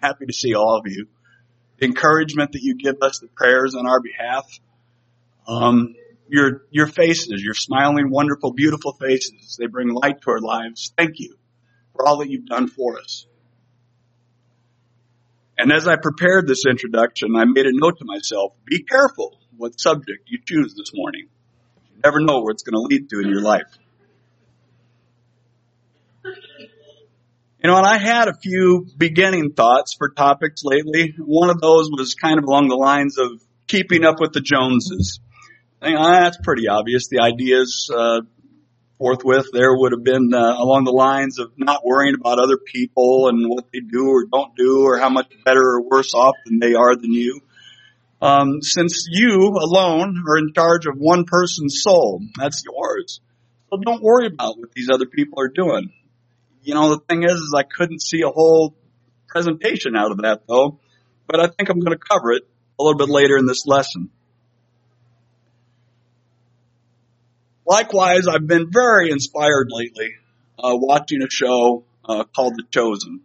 Happy to see all of you. The encouragement that you give us, the prayers on our behalf, your faces, your smiling, wonderful, beautiful faces, they bring light to our lives. Thank you for all that you've done for us. And as I prepared this introduction, I made a note to myself, be careful what subject you choose this morning. You never know where it's going to lead to in your life. You know, and I had a few beginning thoughts for topics lately. One of those was kind of along the lines of keeping up with the Joneses. That's pretty obvious. The ideas forthwith there would have been along the lines of not worrying about other people and what they do or don't do or how much better or worse off than they are than you. Since you alone are in charge of one person's soul, that's yours. So don't worry about what these other people are doing. You know, the thing is I couldn't see a whole presentation out of that, though. But I think I'm going to cover it a little bit later in this lesson. Likewise, I've been very inspired lately watching a show called The Chosen.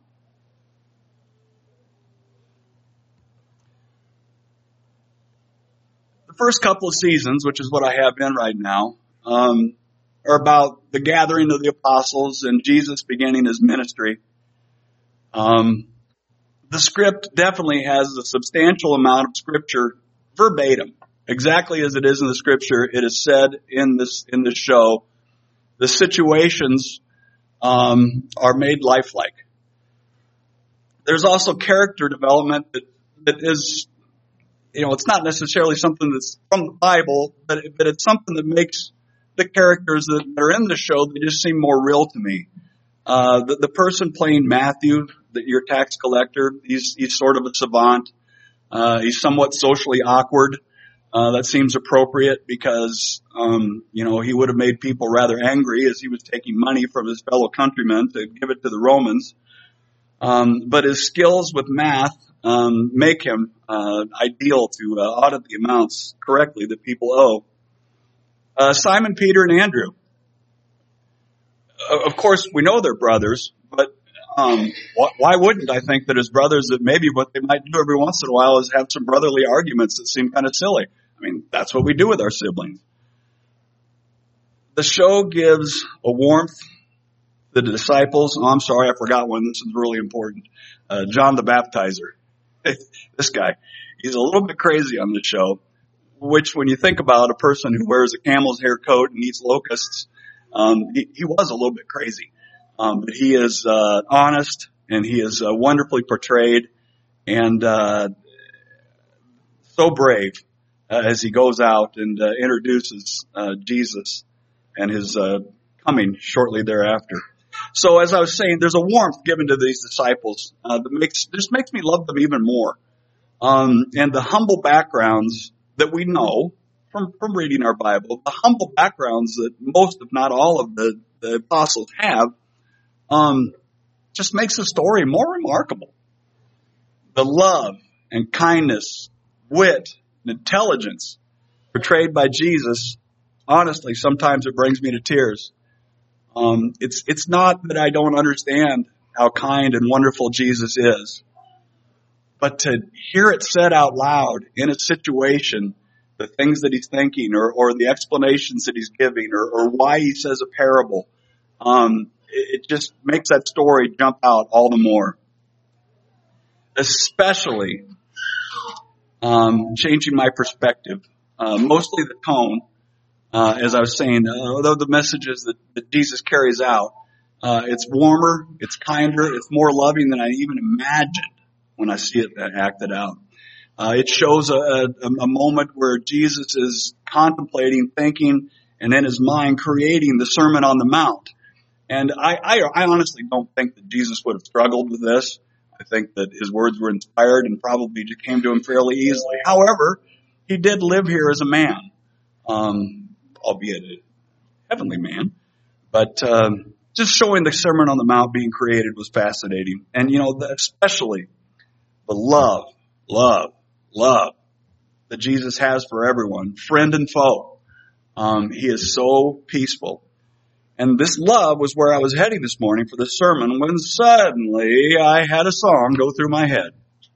The first couple of seasons, which is what I have in right now, are about the gathering of the apostles and Jesus beginning his ministry. The script definitely has a substantial amount of scripture verbatim. Exactly as it is in the scripture, it is said in this show. The situations are made lifelike. There's also character development that is, you know, it's not necessarily something that's from the Bible, but it's something that makes the characters that are in the show, they just seem more real to me. The person playing Matthew, your tax collector, he's sort of a savant. He's somewhat socially awkward. That seems appropriate because, you know, he would have made people rather angry as he was taking money from his fellow countrymen to give it to the Romans. But his skills with math make him ideal to audit the amounts correctly that people owe. Simon, Peter, and Andrew. Of course, we know they're brothers, but why wouldn't I think that as brothers that maybe what they might do every once in a while is have some brotherly arguments that seem kind of silly? I mean, that's what we do with our siblings. The show gives a warmth to the disciples. Oh, I'm sorry, I forgot one. This is really important. John the Baptizer. This guy, he's a little bit crazy on the show, which when you think about a person who wears a camel's hair coat and eats locusts, he was a little bit crazy. But he is honest and he is wonderfully portrayed and so brave as he goes out and introduces Jesus and his coming shortly thereafter. So as I was saying, there's a warmth given to these disciples that just makes me love them even more. And the humble backgrounds that we know from reading our Bible, the humble backgrounds that most, if not all, of the apostles have, just makes the story more remarkable. The love and kindness, wit, and intelligence portrayed by Jesus, honestly, sometimes it brings me to tears. It's not that I don't understand how kind and wonderful Jesus is, but to hear it said out loud in a situation, the things that he's thinking or the explanations that he's giving or why he says a parable, it just makes that story jump out all the more. Especially changing my perspective, mostly the tone, as I was saying, although the messages that Jesus carries out, it's warmer, it's kinder, it's more loving than I even imagined when I see it acted out. It shows a moment where Jesus is contemplating, thinking, and in his mind creating the Sermon on the Mount. And I honestly don't think that Jesus would have struggled with this. I think that his words were inspired and probably just came to him fairly easily. However, he did live here as a man, albeit a heavenly man. But just showing the Sermon on the Mount being created was fascinating. And, you know, especially the love that Jesus has for everyone, friend and foe. He is so peaceful. And this love was where I was heading this morning for this sermon when suddenly I had a song go through my head.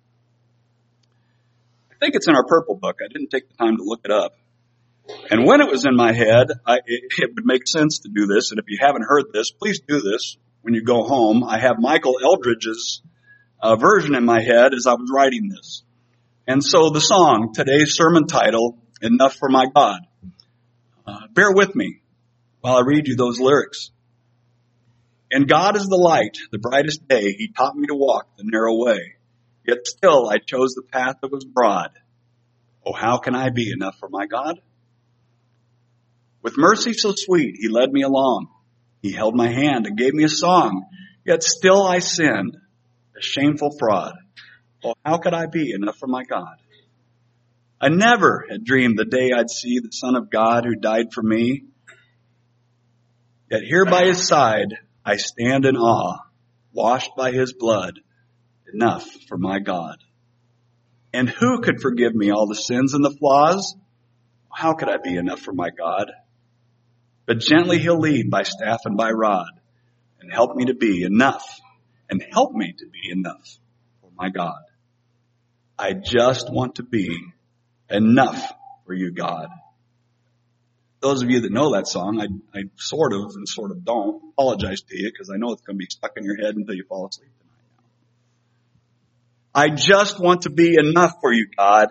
I think it's in our purple book. I didn't take the time to look it up. And when it was in my head, it would make sense to do this. And if you haven't heard this, please do this when you go home. I have Michael Eldridge's version in my head as I was writing this. And so the song, today's sermon title, Enough for My God. Bear with me while I read you those lyrics. And God is the light, the brightest day. He taught me to walk the narrow way. Yet still I chose the path that was broad. Oh, how can I be enough for my God? With mercy so sweet, he led me along. He held my hand and gave me a song. Yet still I sinned, a shameful fraud. Oh, how could I be enough for my God? I never had dreamed the day I'd see the Son of God who died for me. Yet here by his side, I stand in awe, washed by his blood, enough for my God. And who could forgive me all the sins and the flaws? How could I be enough for my God? But gently he'll lead by staff and by rod, and help me to be enough, and help me to be enough for my God. I just want to be enough for you, God. Those of you that know that song, I sort of and sort of don't apologize to you because I know it's going to be stuck in your head until you fall asleep tonight. I just want to be enough for you, God.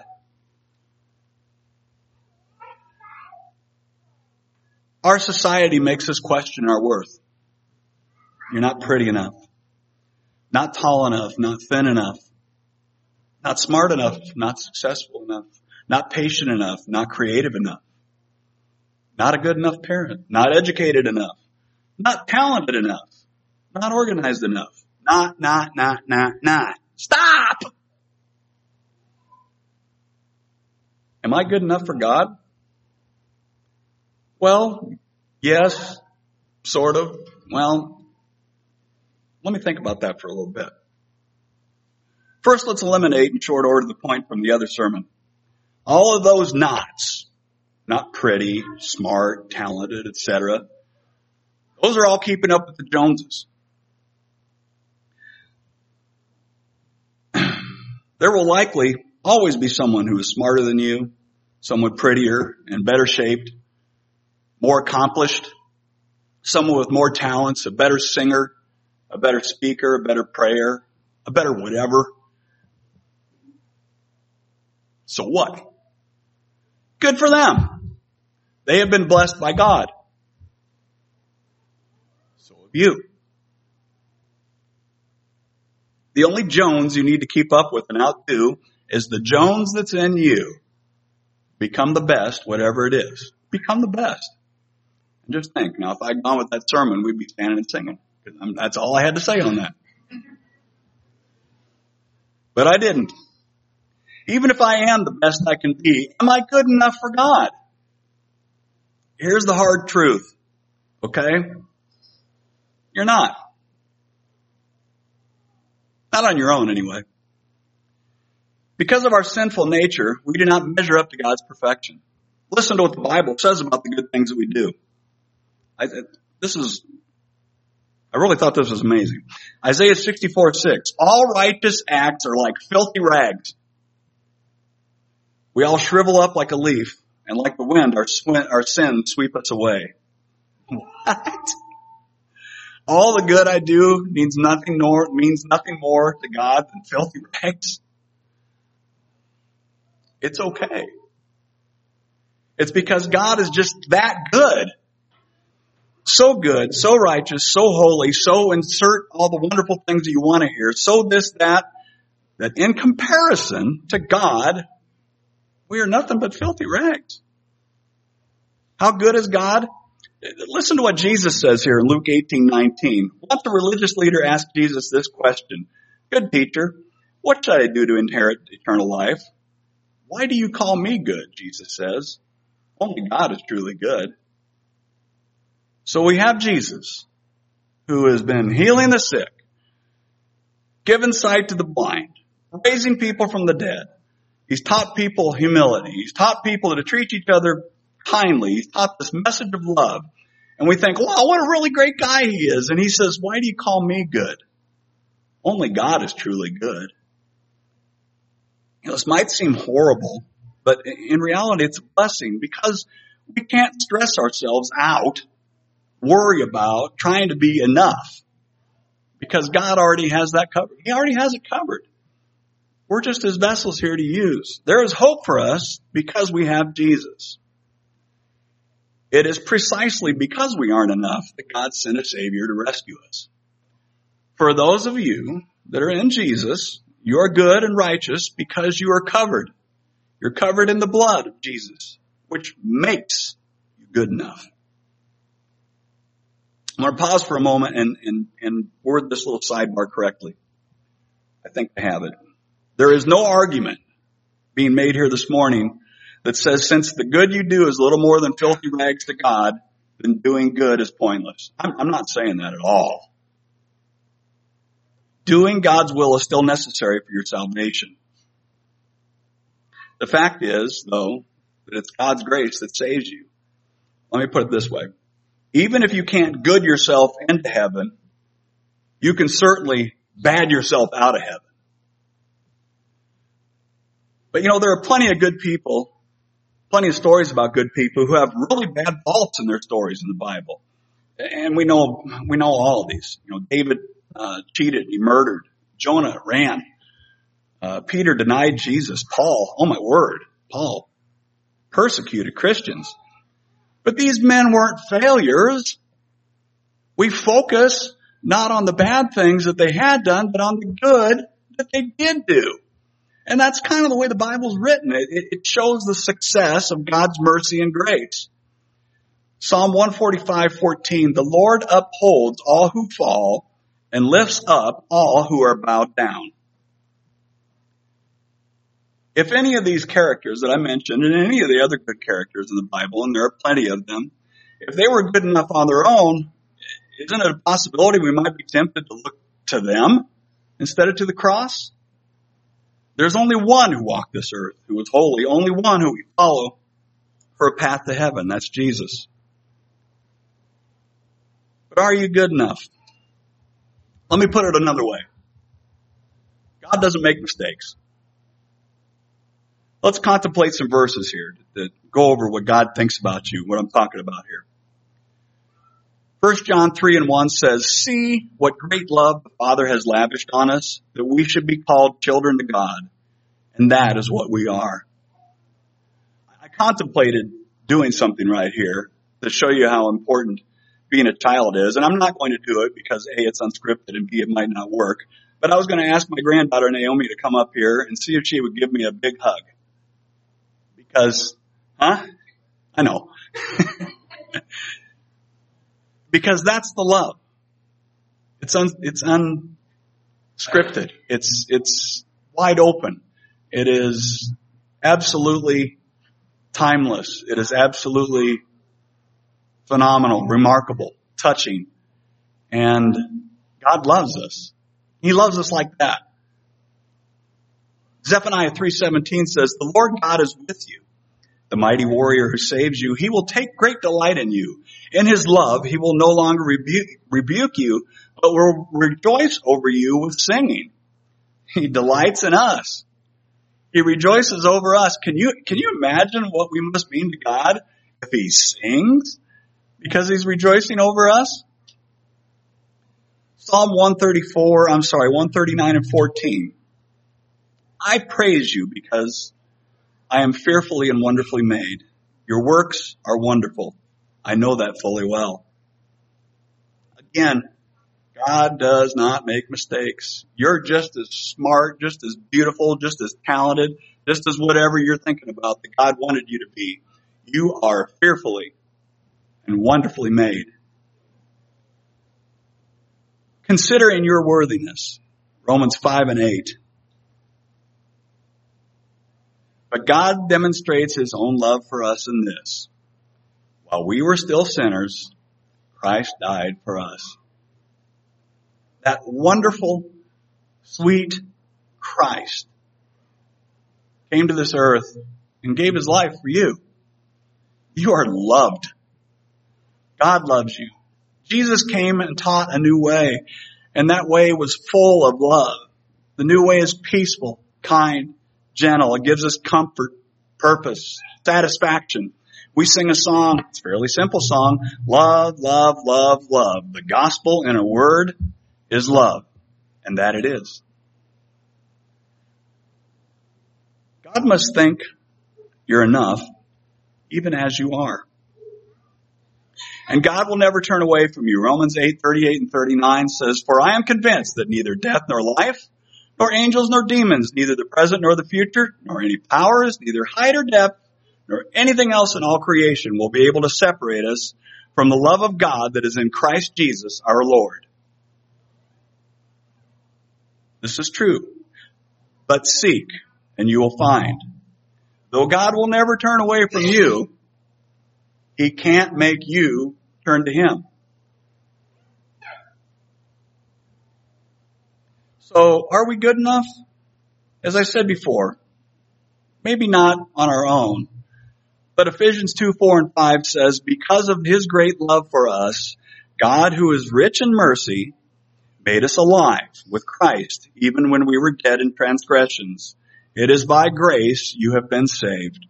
Our society makes us question our worth. You're not pretty enough, not tall enough, not thin enough, not smart enough, not successful enough, not patient enough, not creative enough. Not a good enough parent, not educated enough, not talented enough, not organized enough, not. Stop! Am I good enough for God? Well, yes, sort of. Well, let me think about that for a little bit. First, let's eliminate in short order the point from the other sermon. All of those nots. Not pretty, smart, talented, etc. Those are all keeping up with the Joneses. There will likely always be someone who is smarter than you, someone prettier and better shaped, more accomplished, someone with more talents, a better singer, a better speaker, a better prayer, a better whatever. So what? Good for them. They have been blessed by God. So have you. The only Jones you need to keep up with and outdo is the Jones that's in you. Become the best, whatever it is. Become the best. And just think, now if I'd gone with that sermon, we'd be standing and singing. That's all I had to say on that. But I didn't. Even if I am the best I can be, am I good enough for God? Here's the hard truth, okay? You're not. Not on your own, anyway. Because of our sinful nature, we do not measure up to God's perfection. Listen to what the Bible says about the good things that we do. I really thought this was amazing. Isaiah 64:6. All righteous acts are like filthy rags. We all shrivel up like a leaf, and like the wind, our sins sweep us away. What? All the good I do means nothing more to God than filthy rags. It's okay. It's because God is just that good. So good, so righteous, so holy, so insert all the wonderful things that you want to hear, so this, that in comparison to God, we are nothing but filthy rags. How good is God? Listen to what Jesus says here in Luke 18:19. Once the religious leader asked Jesus this question. Good teacher, what should I do to inherit eternal life? Why do you call me good? Jesus says. Only God is truly good. So we have Jesus, who has been healing the sick, giving sight to the blind, raising people from the dead. He's taught people humility. He's taught people to treat each other kindly. He's taught this message of love. And we think, wow, what a really great guy he is. And he says, why do you call me good? Only God is truly good. This might seem horrible, but in reality, it's a blessing because we can't stress ourselves out, worry about trying to be enough because God already has that covered. He already has it covered. We're just his vessels here to use. There is hope for us because we have Jesus. It is precisely because we aren't enough that God sent a Savior to rescue us. For those of you that are in Jesus, you are good and righteous because you are covered. You're covered in the blood of Jesus, which makes you good enough. I'm going to pause for a moment and word this little sidebar correctly. I think I have it. There is no argument being made here this morning that says since the good you do is little more than filthy rags to God, then doing good is pointless. I'm not saying that at all. Doing God's will is still necessary for your salvation. The fact is, though, that it's God's grace that saves you. Let me put it this way. Even if you can't good yourself into heaven, you can certainly bad yourself out of heaven. But there are plenty of good people, plenty of stories about good people who have really bad faults in their stories in the Bible. And we know all of these. David cheated, he murdered. Jonah ran. Peter denied Jesus. Paul, oh my word, Paul persecuted Christians. But these men weren't failures. We focus not on the bad things that they had done, but on the good that they did do. And that's kind of the way the Bible's written. It shows the success of God's mercy and grace. Psalm 145:14, the Lord upholds all who fall and lifts up all who are bowed down. If any of these characters that I mentioned, and any of the other good characters in the Bible, and there are plenty of them, if they were good enough on their own, isn't it a possibility we might be tempted to look to them instead of to the cross? There's only one who walked this earth, who was holy, only one who we follow for a path to heaven. That's Jesus. But are you good enough? Let me put it another way. God doesn't make mistakes. Let's contemplate some verses here that go over what God thinks about you, what I'm talking about here. 1 John 3:1 says, see what great love the Father has lavished on us, that we should be called children of God. And that is what we are. I contemplated doing something right here to show you how important being a child is. And I'm not going to do it because A, it's unscripted, and B, it might not work. But I was going to ask my granddaughter Naomi to come up here and see if she would give me a big hug. Because, I know. Because that's the love. It's unscripted. It's wide open. It is absolutely timeless. It is absolutely phenomenal, remarkable, touching. And God loves us. He loves us like that. Zephaniah 3:17 says, the Lord God is with you, the mighty warrior who saves you. He will take great delight in you. In his love, he will no longer rebuke you, but will rejoice over you with singing. He delights in us. He rejoices over us. Can you imagine what we must mean to God if he sings because he's rejoicing over us? Psalm 139:14. I praise you because I am fearfully and wonderfully made. Your works are wonderful. I know that fully well. Again, God does not make mistakes. You're just as smart, just as beautiful, just as talented, just as whatever you're thinking about that God wanted you to be. You are fearfully and wonderfully made. Consider in your worthiness, Romans 5:8. But God demonstrates his own love for us in this. While we were still sinners, Christ died for us. That wonderful, sweet Christ came to this earth and gave his life for you. You are loved. God loves you. Jesus came and taught a new way, and that way was full of love. The new way is peaceful, kind, gentle. It gives us comfort, purpose, satisfaction. We sing a song, it's a fairly simple song, love, love, love, love. The gospel in a word is love, and that it is. God must think you're enough, even as you are. And God will never turn away from you. Romans 8:38 and 39 says, "For I am convinced that neither death nor life, nor angels nor demons, neither the present nor the future, nor any powers, neither height or depth, nor anything else in all creation will be able to separate us from the love of God that is in Christ Jesus our Lord." This is true. But seek, and you will find. Though God will never turn away from you, He can't make you turn to Him. So, are we good enough? As I said before, maybe not on our own. But Ephesians 2:4 and 5 says, "Because of His great love for us, God, who is rich in mercy, made us alive with Christ, even when we were dead in transgressions. It is by grace you have been saved."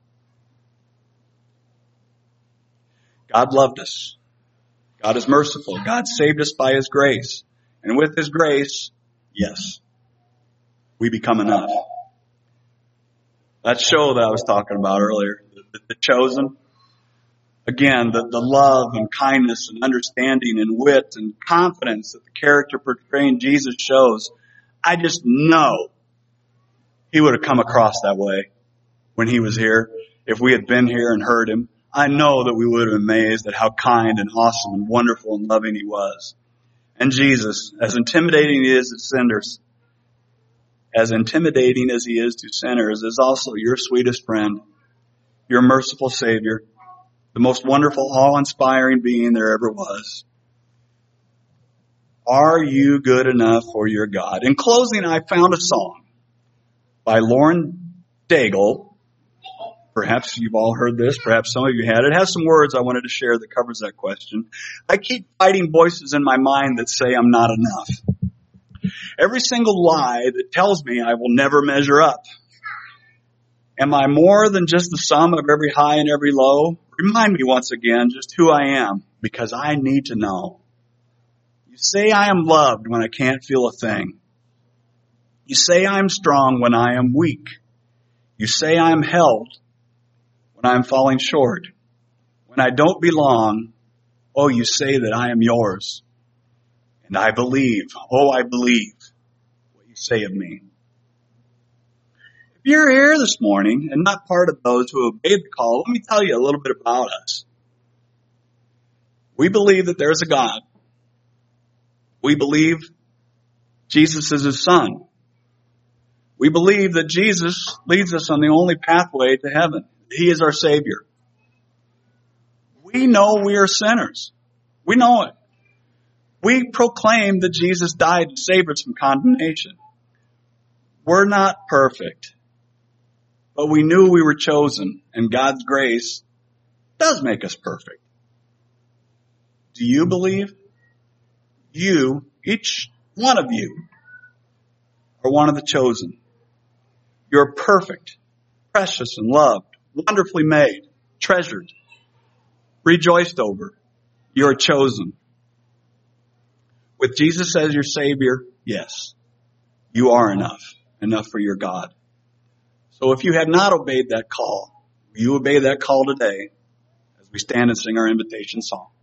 God loved us. God is merciful. God saved us by His grace. And with His grace, yes, we become enough. That show that I was talking about earlier, The Chosen, again, the love and kindness and understanding and wit and confidence that the character portraying Jesus shows, I just know he would have come across that way when he was here. If we had been here and heard him, I know that we would have been amazed at how kind and awesome and wonderful and loving he was. And Jesus, as intimidating he is to sinners, as intimidating as he is to sinners, is also your sweetest friend, your merciful Savior, the most wonderful, awe-inspiring being there ever was. Are you good enough for your God? In closing, I found a song by Lauren Daigle. Perhaps you've all heard this. Perhaps some of you had. It has some words I wanted to share that covers that question. I keep fighting voices in my mind that say I'm not enough. Every single lie that tells me I will never measure up. Am I more than just the sum of every high and every low? Remind me once again just who I am, because I need to know. You say I am loved when I can't feel a thing. You say I am strong when I am weak. You say I am held when I am falling short. When I don't belong, oh, you say that I am yours. And I believe, oh, I believe what you say of me. If you're here this morning and not part of those who obeyed the call, let me tell you a little bit about us. We believe that there's a God. We believe Jesus is His Son. We believe that Jesus leads us on the only pathway to heaven. He is our Savior. We know we are sinners. We know it. We proclaim that Jesus died to save us from condemnation. We're not perfect, but we knew we were chosen, and God's grace does make us perfect. Do you believe? You, each one of you, are one of the chosen. You're perfect, precious, and loved, wonderfully made, treasured, rejoiced over. You're chosen. With Jesus as your Savior, yes, you are enough for your God. So if you have not obeyed that call, will you obey that call today as we stand and sing our invitation song?